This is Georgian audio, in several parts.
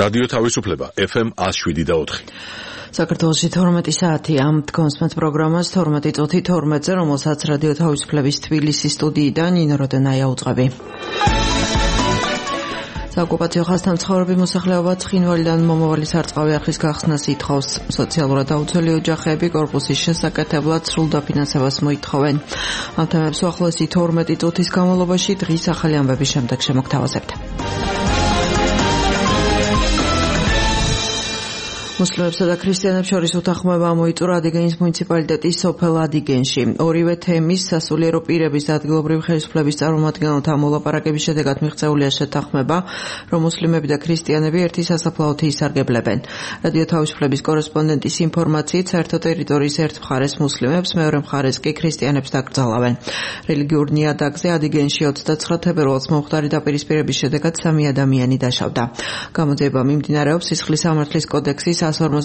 რადიო თავისუფლება FM 107.4. საქართველოში 12 საათი ამ დგომსმენთ პროგრამას 12 წუთი 12-ზე, რომელსაც რადიო თავისუფლების თბილისის სტუდიიდან ნინო როდენაია უძღვები. საოკუპაციო ხაზთან მცხოვრები მოსახლეობა ცხინვალიდან მომავალი სარწყავი არხის გახსნას ითხოვს. სოციალურად დაუცველი ოჯახები კორპუსის შესაკეთებლად სრულ დაფინანსებას მოითხოვენ. ამ თემებს უახლოესი 12 წუთის განმავლობაში დღის ახალი ამბების შემდეგ შემოგთავაზებთ. მუსლიმებსა და ქრისტიანებს შორის უთანხმოება მოიწურა ადიგენის მუნიციპალიტეტის სოფელ ადიგენში. ორივე თემის სასულიერო პირების და ადგილობრივი ხელისუფლების წარმომადგენელთა მოლაპარაკების შედეგად მიღწეულია შეთანხმება, რომ მუსლიმები და ქრისტიანები ერთი სასაფლაოთი ისარგებლებენ. რადიო თავისუფლების კორესპონდენტის ინფორმაციით, საერთო ტერიტორიის ერთ მხარეს მუსლიმებს, მეორე მხარეს კი ქრისტიანებს დაკრძალავენ. რელიგიურ ნიადაგზე ადიგენში 29 თებერვალს მომხდარი დაპირისპირების შედეგად 3 ადამიანი დაშავდა. გამოძიება მიმდინარეობს სისხლის სამართლის კოდექსის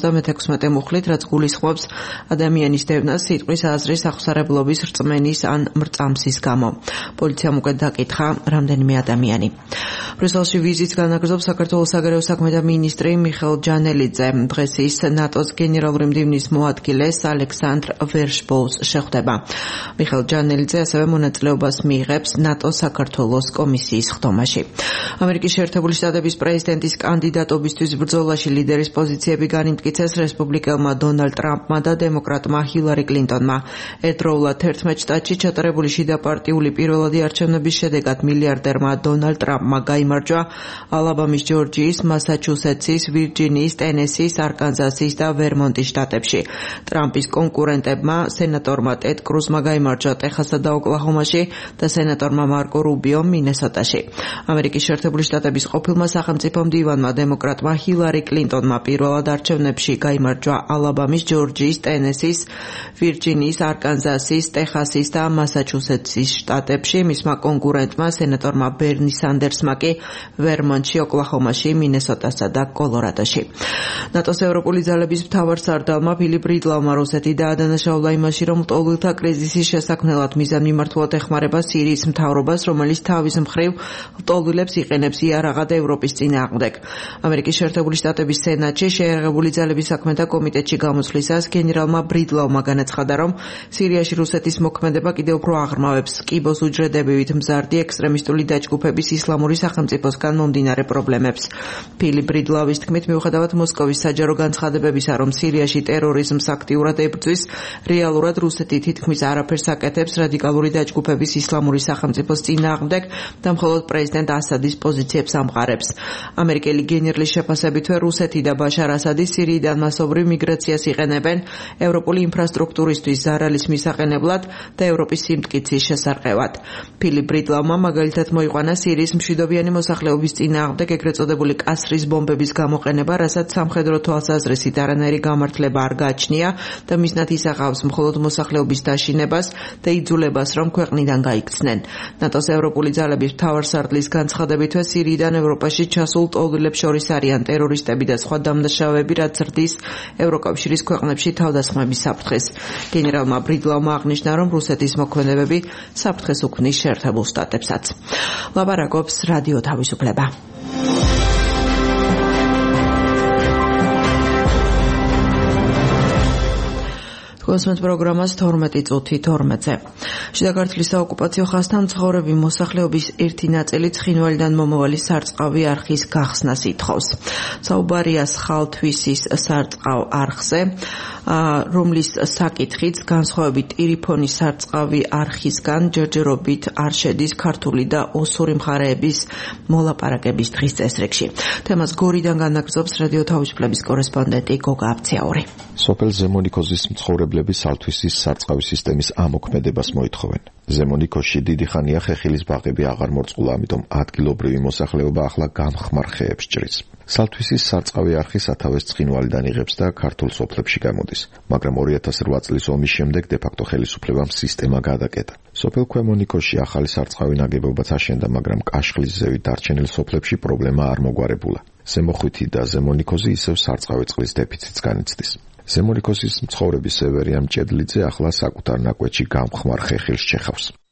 156 მუხლით, რაც გულისხმობს ადამიანის დევნას სიტყვის აზრის ახსარებლობის რწმენის ან მრწამსის გამო. პოლიციამ უკვე დაკითხა რამდენიმე ადამიანი. ბრიუსელში ვიზიტს განაგრძობს საქართველოს საგარეო საქმეთა მინისტრი მიხეილ ჯანელიძე. დღეს ის ნატოს გენერალური მდივნის მოადგილეს ალექსანდრ ვერშბოუს შეხვდება. მიხეილ ჯანელიძე ასევე მონაწილეობას მიიღებს ნატოს საქართველოს კომისიის ხდომაში. ამერიკის შეერთებული შტატების პრეზიდენტის კანდიდატობისთვის ბრძოლაში ლიდერის პოზიციები განიმტკიცეს რესპუბლიკელმა დონალდ ტრამპმა და დემოკრატმა ჰილარი კლინტონმა. ერთდროულად 11 შტატში ჩატარებული შიდაპარტიული პირველადი არჩევნების შედეგად მილიარდერმა დონალდ ტრამპმა გაიმარჯვა ალაბამის, ჯორჯიის, მასაჩუსეტსის, ვირჯინიის, ტენესის, არკანზასის და ვერმონტის შტატებში. ტრამპის კონკურენტებმა სენატორმა ტედ კრუზმა გაიმარჯვა ტეხასსა და ოკლაჰომაში და სენატორმა მარკო რუბიომ მინესოტაში. ამერიკის შეერთებული შტატების ყოფილმა სახელმწიფო მდივანმა დემოკრატმა ჰილარი კლინტონმა პირველად არჩევნებში გაიმარჯვა ალაბამის, ჯორჯიის, ტენესის, ვირჯინიის, არკანზასის, ტეხასის და მასაჩუსეტსის შტატებში, მისმა კონკურენტმა სენატორმა ბერნი სანდერსმა კი ვერმონტში, ოკლაჰომაში, მინესოტასა და კოლორადოში. ნატოს ევროპული ძალების მთავარსარდალმა ფილიპ რიდლავმა რუსეთი დაადანაშაულა იმაში, რომ ლტოლვილთა კრიზისის შესაქმნელად მიზანმიმართულად ეხმარება სირიის მთავრობას, რომელიც თავის მხრივ ლტოლვილებს იყენებს იარაღად ევროპის წინააღმდეგ. ამერიკის შეერთებული შტატების სენატში შეერაღებული ძალების საქმეთა კომიტეტში გამოსვლისას გენერალმა ბრიდლავმა განაცხადა, რომ სირიაში რუსეთის მოქმედება კიდევ უფრო აღრმავებს კიბოს უჯრედებივით მზარდი ექსტრემისტული დაჯგუფების ისლამური სახელმწიფოსგან მომდინარე პრობლემებს. ფილიპ ბრიდლავის თქმით, მიუხედავად მოსკოვის საჯარო განცხადებებისა, რომ სირიაში ტერორიზმს აქტიურად ებრძვის, რეალურად რუსეთი თითქმის არაფერს აკეთებს რადიკალური დაჯგუფების ისლამური სახელმწიფოს წინააღმდეგ და მხოლოდ პრეზიდენტ ასადის პოზიციებს ამყარებს. ამერიკელი გენერლის შეფასებითვე რუსეთი და ბაშარ ასადი სირიიდან მასობრივ მიგრაციას იყენებენ ევროპული ინფრასტრუქტურისთვის ზარალის მისაყენებლად და ევროპის სიმტკიცის შესარყევად. ფილიპ ბრიდლავმა მაგალითად მოიყვანა სირიის მშვიდობიანი მოსახლეობის წინააღმდეგ ეგრეთ წოდებული კასრის ბომბების გამოყენება, რასაც სამხედრო თვალსაზრისით არანაირი გამართლება არ გააჩნია და მიზნად ისახავს მხოლოდ მოსახლეობის დაშინებას და იძულებას, რომ ქვეყნიდან გაიქცნენ. ნატოს ევროპული ძალების მთავარსარდლის განცხადებითვე სირიიდან ევროპაში ჩასულ ლტოლვილებს შორის არიან ტერორისტები და სხვა დამნაშავეები, რაც ზრდის ევროკავშირის ქვეყნებში თავდასხმების საფრთხეს. გენერალმა ბრიდლავმა აღნიშნა, რომ რუსეთის მოქმედებები საფრთხეს უქმნის შეერთებულ შტატებსაც. ლაპარაკობს რადიო თავისუფლება. დგომსმენთ პროგრამას 12 წუთი 12-ზე. შიდა ქართლის საოკუპაციო ხაზთან მცხოვრები მოსახლეობის ერთი ნაწილი ცხინვალიდან მომავალი სარწყავი არხის გახსნას ითხოვს. საუბარია სხალთვისის სარწყავ არხზე, რომლის საკითხიც განსხვავებით ირიფონის სარწყავი არხისგან ჯერჯერობით არ შედის ქართული და ოსური მხარეების მოლაპარაკების დღის წესრიგში. თემას გორიდან განაგრძობს რადიო თავისუფლების კორესპონდენტი გოგა აბციაური. სოფელ ზემონიქოზის მცხოვრებლები სალთვისის სარწყავი სისტემის ამოქმედებას მოითხოვენ. ზემონიქოში დიდი ხანია ხეხილის ბაღები აღარ მორწყულა, ამიტომ ადგილობრივი მოსახლეობა ახლა გამხმარ ხეებს ჭრის. სალთვისის სარწყავი არხი სათავეს ცხინვალიდან იღებს და ქართულ სოფლებში გამოდის, მაგრამ 2008 წლის ომის შემდეგ დე-ფაქტო ხელისუფლებამ სისტემა გადაკეტა. სოფელ ქვემონიქოში ახალი სარწყავი ნაგებობაც აშენდა, მაგრამ კაშხლის ზევით დარჩენილ სოფლებში პრობლემა არ მოგვარებულა. ზემოხვითი და ზემონიქოზი ისევ სარწყავი წყლის დეფიციტს განიცდის. ზემონიქოზის მცხოვრები სევერია მჭედლიძე ახლა საკუთარ ნაკვეთში გამხმარ ხეხილს ჩეხავს.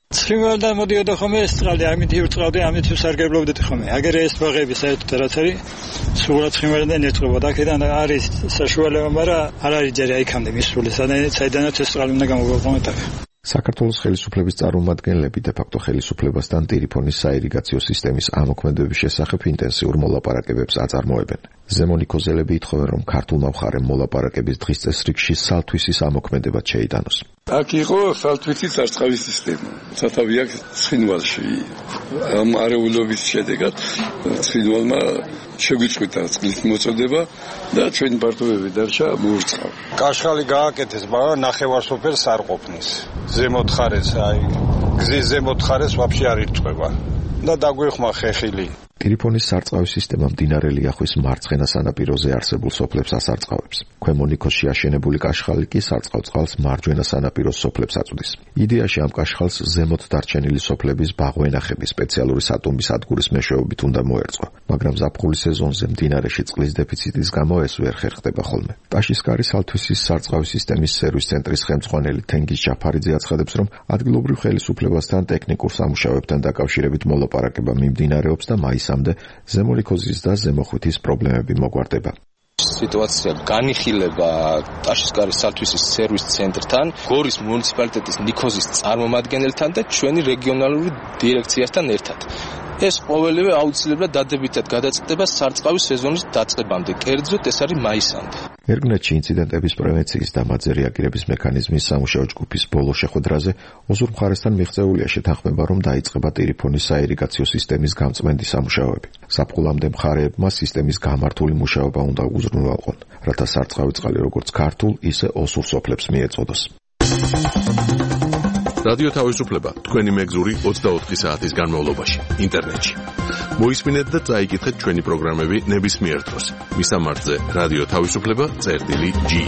ცხიმოვდა მოდიოდა ხოლმე ეს წყალი, ამით ივწყავდი, ამით ვსარგებლობდით ხოლმე. აგერ ეს ბაღები საერთოდ რაც არის, სულად ცხიმოვიდან ეწყობოდა. აქედან არის საშუალება, მაგრამ არ არის ჯერ აიქამდე მისული, საიდანაც ეს წყალი უნდა გამოგვეყოთ აქ. საქართველოს ხელისუფლების წარმომადგენლები დე-ფაქტო ხელისუფლებასთან ტელეფონის საირიგაციო სისტემის ამოქმედების შესახებ ინტენსიურ მოლაპარაკებებს აწარმოებენ. ზემო ნიქოზელები ითხოვენ, რომ ქართულმა მხარემ მოლაპარაკების დღის წესრიგში სალთვისის ამოქმედება შეიტანოს. აქ იყო სალთვისის სარწყავის სისტემა. სათავე აქვს ცხინვალში. ამ არეულობის შედეგად ცხინვალმა შეგვიწყვიტა წყლის მოწოდება და ჩვენი პარტნიორები დარჩა მოურწყავ. კაშხალი გააკეთეს, მაგრამ ნახევარსოფერს არ ყოფნის. ზემოთ ხარეს, აი გზის ზემოთ ხარეს ვაფშე არ ირწყვება და დაგვეხმა ხეხილი. ტელეფონის სარწყავის სისტემა მდინარე ლიახვის მარცხენა სანაპიროზე არსებულ სოფლებს ასარწყავებს. ქვემო ნიქოზში აშენებული კაშხალი კი სარწყავ წყალს მარჯვენა სანაპიროს სოფლებს აწვდის. იდეაში ამ კაშხალს ზემოთ დარჩენილი სოფლების ბაღვენახების სპეციალური სატუმბის სადგურის მეშვეობით უნდა მოერწყვა, მაგრამ ზაფხულის სეზონზე მდინარეში წყლის დეფიციტის გამო ეს ვერ ხერხდება ხოლმე. ტაშისკარის სალთვისის სარწყავის სისტემის სერვის ცენტრის ხელმძღვანელი თენგიზ ჯაფარიძე აცხადებს, რომ ადგილობრივ ხელისუფლებასთან ტექნიკურ სამუშაოებთან დაკავშირებით მოლაპარაკება მიმდინარეობს და მაისამდე ზემო ნიქოზის და ზემო ხვიტის პრობლემები მოგვარდება. სიტუაცია განიხილება ტაშისკარის სალთვისის სერვის ცენტრთან, გორის მუნიციპალიტეტის ნიქოზის წარმომადგენელთან და ჩვენი რეგიონალური დირექციასთან ერთად. ეს ყოველივე აუცილებლად დადებითად გადაწყდება სარწყავის სეზონის დაწყებამდე, კერძოდ ეს არის მაისამდე. ერგნეთში ინციდენტების პრევენციის და მათზე რეაგირების მექანიზმის სამუშაო ჯგუფის ბოლო შეხვედრაზე ოზურ მხარესთან მიღწეულია შეთანხმება, რომ დაიწყება ტელეფონის საირიგაციო სისტემის გამწმენდი სამუშაოები. საფუძვლამდე მხარეებმა სისტემის გამართული მუშაობა უნდა უზრუნველყონ, რათა სარწყავი წყალი როგორც ქართულ, ისე ოსურ სოფლებს მიეწოდოს. რადიო თავისუფლება თქვენი მეგზური 24 საათის განმავლობაში ინტერნეტში. მოისმინეთ და წაიკითხეთ ჩვენი პროგრამები ნებისმიერ დროს. მისამართზე რადიო თავისუფლება.ge.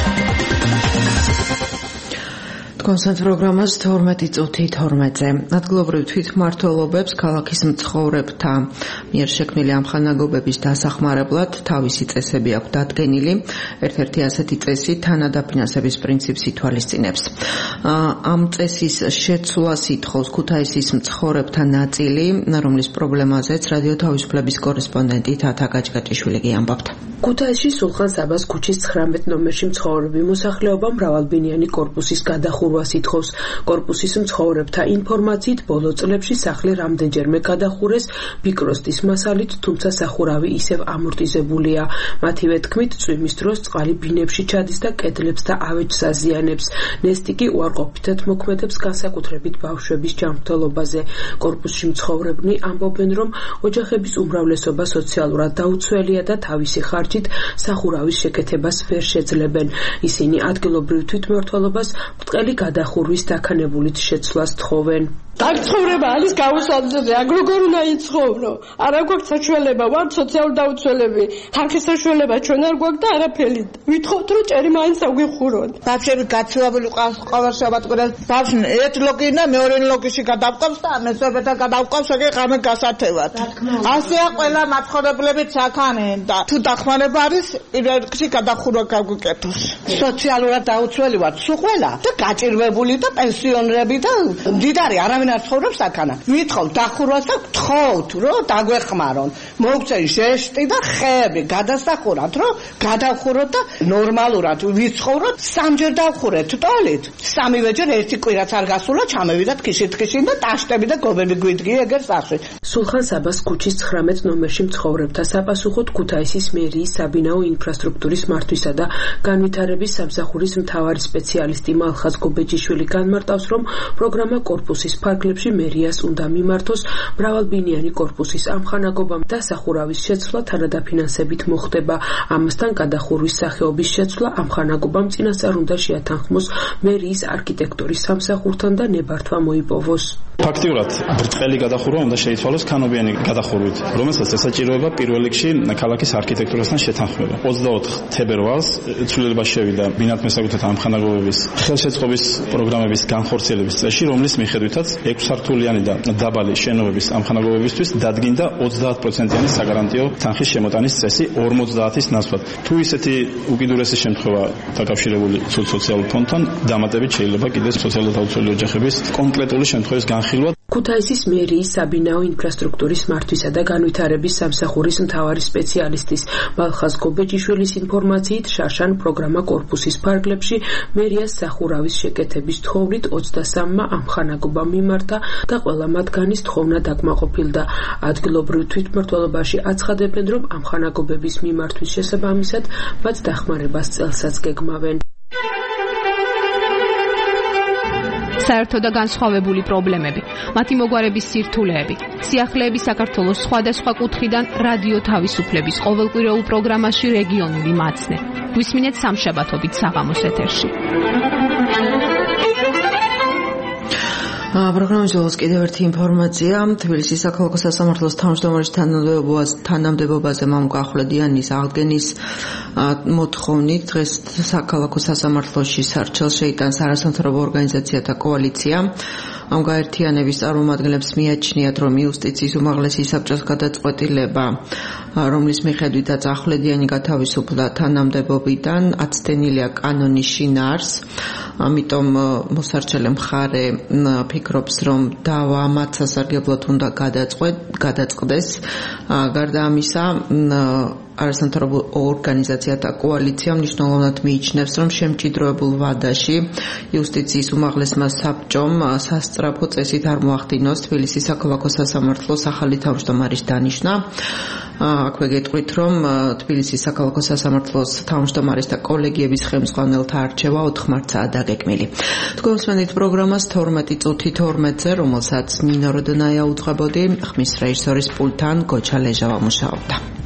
კონსერტ პროგრამას 12 წუთი 12-ზე. ადგილობრივ თვითმმართველობებს ქალაქის მცხოვრებთა მიერ შექმნილი ამხანაგობების დასახმარებლად თავისი წესები აქვს დადგენილი. ერთ-ერთი ასეთი წესი თანადაფინანსების პრინციპს ითვალისწინებს. ამ წესის შეცვლას ითხოვს ქუთაისის მცხოვრებთა ნაწილი, რომლის პრობლემაზეც რადიო თავისუფლების კორესპონდენტი თათა გაჭგაჭიშვილი ამბობთ. ქუთაისში სულხან საბას ქუჩის 19 ნომერში მცხოვრები მოსახლეობა მრავალბინიანი კორპუსის გადახურვას ითხოვს. კორპუსის მცხოვრებთა ინფორმაციით ბოლო წლებში სახლი რამდენჯერმე გადახურეს ბიკროსტის მასალით, თუმცა სახურავი ისევ ამორტიზებულია. მათივე თქმით, წვიმის დროს წყალი ბინებში ჩადის და კედლებს და ავეჯს აზიანებს. ნესტი კი უარყოფითად მოქმედებს განსაკუთრებით ბავშვების ჯანმრთელობაზე. კორპუსში მცხოვრებნი ამბობენ, რომ ოჯახების უმრავლესობა სოციალურად დაუცველია და თავისი ხარჯით სახურავის შეკეთებას ვერ შეძლებენ. ისინი ადგილობრივ თვითმმართველობას ბრტყელი გადახურვის დაქანებულით შეცვლას თხოვენ. დაგცხოვრება არის გაუსაძრე, აქ როგორ უნდა იცხოვრო? არა გვაქვს საშუალება, ვართ სოციალურ დაუცველები. თანხის საშუალება ჩვენ არ გვაქვს და არაფერი. ვითხოვთ, რომ ჭერი მაინც აგვიხურონ. ბავშვები გაცილებული ყოველ შაბათ-კვირას ბავშვი ერთ ლოგინდა მეორე ლოგინში გადავყავს და მესვერბეთან გადავყავს, ეგ ღამე გასათევად. ასეა ყველა მაცხოვრებლები საქანენ და თუ დახმარება არის, პირველ რიგში გადახურვა გაგვიკეთოს. სოციალურად დაუცველი ვართ სულ ყველა და გაჭირვებული და პენსიონერები და მდიდარი არავინ არ ცხოვრობს აქანა. ვითხოვთ დახურვას და გთხოვთ, რომ დაგვეხმარონ. მოგწენ ჟესტი და ხეები გადასახურათ, რომ გადავხუროთ და ნორმალურად ვიცხოვროთ. სამჯერ დავხურეთ ტოლით. სამივეჯერ ერთი კვირაც არ გასულა, ჩამევიდათ ქიშით და ტაშტები და გობები გვიდგია ეგერ სახში. სულხან საბას ქუჩის 19 ნომერში მცხოვრებთა საპასუხოდ ქუთაისის მერიის საბინაო ინფრასტრუქტურის მართვისა და განვითარების სამსახურის მთავარი სპეციალისტი მალხაზ გობეჯიშვილი განმარტავს, რომ პროგრამა კორპუსის ფარგლებში მერიას უნდა მიმართოს მრავალბინიანი კორპუსის ამხანაგობამ და სახურავის შეცვლა თანადაფინანსებით მოხდება. ამასთან გადახურვის სახეობის შეცვლა ამხანაგობამ წინასწარ უნდა შეათანხმოს მერიის არქიტექტურის სამსახურთან და ნებართვა მოიპოვოს. ფაქტიურად ბრტყელი გადახურვა უნდა შეიცვალოს ქანობიანი გადახურვით, რომელსაც ესაჭიროება პირველ რიგში ქალაქის არქიტექტურასთან შეთანხმება. 24 თებერვალს ცვლილება შევიდა ბინათმესაკუთრეთა ამხანაგობების ხელშეწყობის პროგრამების განხორციელების წესში, რომლის მიხედვითაც 6 სართულიანი და დაბალი შენობების ამხანაგობებისთვის დადგინდა 30%-იანი საგარანტიო თანხის შემოტანის წესი 50-ის ნაცვლად. თუ ისეთი უკიდურესი შემთხვევა დაკავშირებული სოციალურ ფონდთან, დამატებით შეიძლება კიდევ სოციალურად აუცილებელი ოჯახების კონკრეტული შემთხვევის განხილვა. ქუთაისის მერიის საბინაო ინფრასტრუქტურის მართვისა და განვითარების სამსახურის მთავარი სპეციალისტის მალხაზ გობეჯიშვილის ინფორმაციით, შარშან პროგრამა კორპუსის ფარგლებში მერიას სახურავის შეკეთების თხოვნით 23-მა ამხანაგობა მიმართა და ყველა მათგანის თხოვნა დაკმაყოფილდა. ადგილობრივ თვითმმართველობაში აცხადებენ, რომ ამხანაგობების მიმართვის შესაბამისად მათ დახმარებას წელსაც გეგმავენ. საერთო და განსხვავებული პრობლემები, მათი მოგვარების სირთულეები, სიახლეების საქართველოს სხვადასხვა კუთხიდან რადიო თავისუფლების ყოველკვირეულ პროგრამაში რეგიონული მაცნე. გვისმინეთ სამშაბათობით საღამოს ეთერში. პროგრამის ბოლოს კიდევ ერთი ინფორმაცია. თბილისის საქალაქო სასამართლოს თავმჯდომარის თანამდებობაზე მამუკა ახვლედიანის აღდგენის მოთხოვნით დღეს საქალაქო სასამართლოში სარჩელს შეიტანს არასამთავრობო ორგანიზაციათა კოალიცია. ამ გაერთიანების წარმომადგენლებს მიაჩნიათ, რომ იუსტიციის უმაღლესი საბჭოს გადაწყვეტილება, რომლის მიხედვითაც ახვლედიანი გათავისუფლდა თანამდებობიდან, აცდენილია კანონის შინაარსს. ამიტომ მოსარჩელე მხარე ფიქრობს, რომ დავა მათ სასარგებლოდ უნდა გადაწყდეს. გარდა ამისა, არასამთავრობო ორგანიზაციათა კოალიცია მნიშვნელოვნად მიიჩნევს, რომ შემჭიდროებულ ვადაში იუსტიციის უმაღლესმა საბჭომ სასწრაფო წესით არ მოახდინოს თბილისის საქალაქო სასამართლოს ახალი თავმჯდომარის დანიშვნა. აქვე გეტყვით, რომ თბილისის საქალაქო სასამართლოს თავმჯდომარის და კოლეგიების ხელმძღვანელთა არჩევა 4 მარტსაა დაგეგმილი. თქვენ მსმენით პროგრამას 12:12-ზე, რომელსაც ნინო როდონაია უძღვებოდი, ხმის რეჟისორის პულტთან გოჩა ლეჟავა მუშაობდა.